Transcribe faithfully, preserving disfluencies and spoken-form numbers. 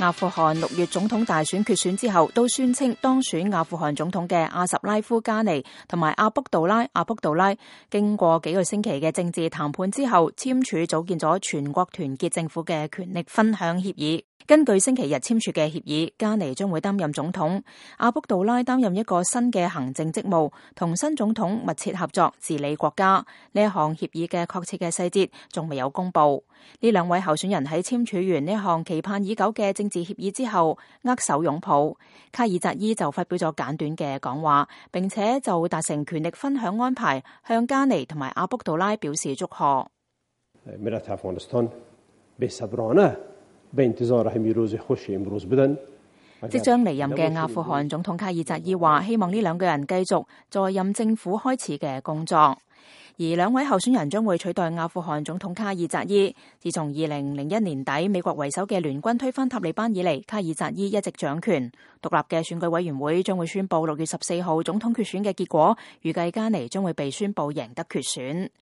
阿富汗六月總統大選決選之後，都宣稱當選阿富汗總統嘅阿什拉夫加尼同埋阿卜杜拉阿卜杜拉，經過幾個星期嘅政治談判之後，簽署組建咗全國團結政府嘅權力分享協議。根據星期日簽署嘅協議，加尼將會擔任總統，阿卜杜拉擔任一個新嘅行政職務，同新總統密切合作治理國家。呢一項協議嘅確切嘅細節仲未有公布。呢兩位候選人喺簽署完呢一項期盼已久嘅政治協議之後，握手擁抱。卡爾扎伊就發表咗簡短嘅講話，並且就達成權力分享安排向加尼同埋阿卜杜拉表示祝賀。即將離任嘅阿富汗總統卡爾扎伊話，希望呢兩個人繼續在任政府開始嘅工作，而兩位候選人將會取代阿富汗總統卡爾扎伊。自從二零零一年底美國為首嘅聯軍推翻塔利班以嚟，卡爾扎伊一直掌權。獨立嘅選舉委員會將會宣布六月十四號總統決選嘅結果，預計加尼將會被宣布贏得決選。